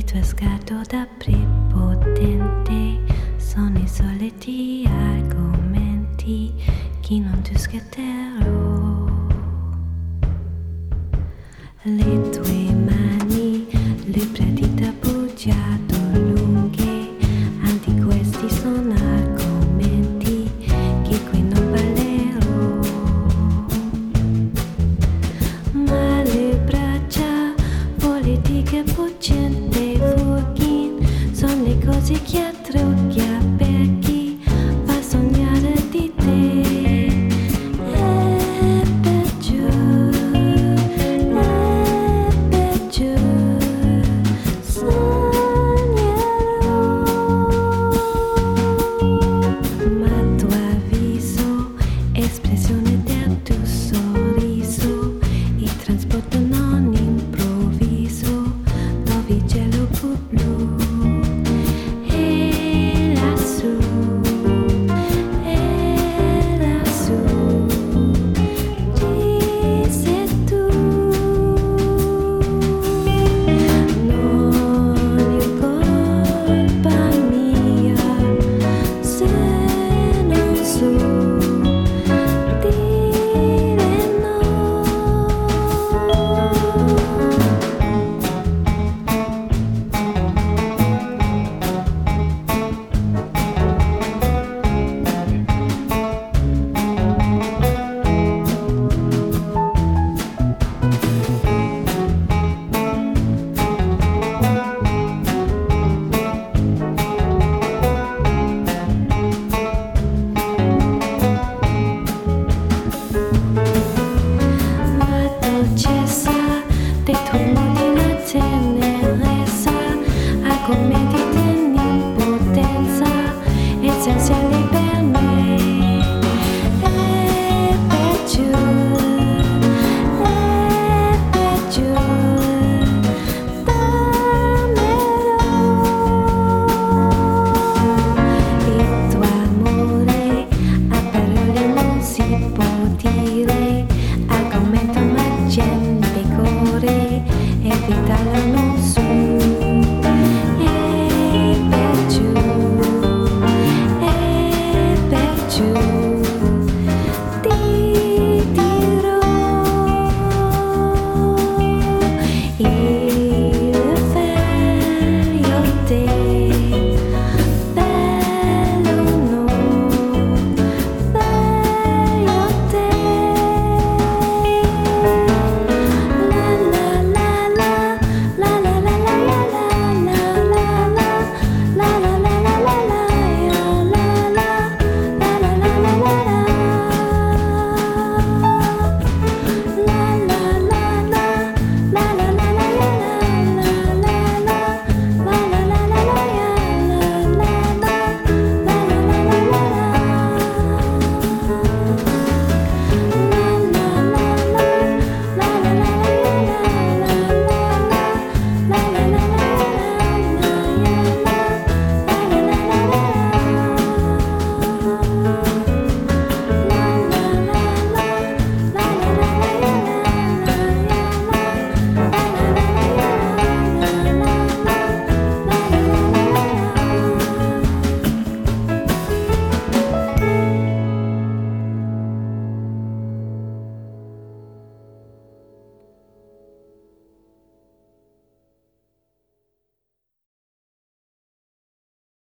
tuoi sguardo da prepotente sono i soliti argomenti che non ti schiatterò. Le tue mani, le dita appoggiato lunghe, anche questi sono argomenti che qui non parlerò. Ma le braccia, politiche, poggente, fuochi, sono le cose che attrocchia per chi fa sognare di te. È peggio, sognerò. Ma tuo avviso, espressione del tuo sorriso, il trasporto non improvviso, dove cielo blu. E lassù, ci sei tu. Non è colpa mia se non so dire no. Ma dolcezza dei tuoi modi, la tenerezza, argomenti di impotenza, essenza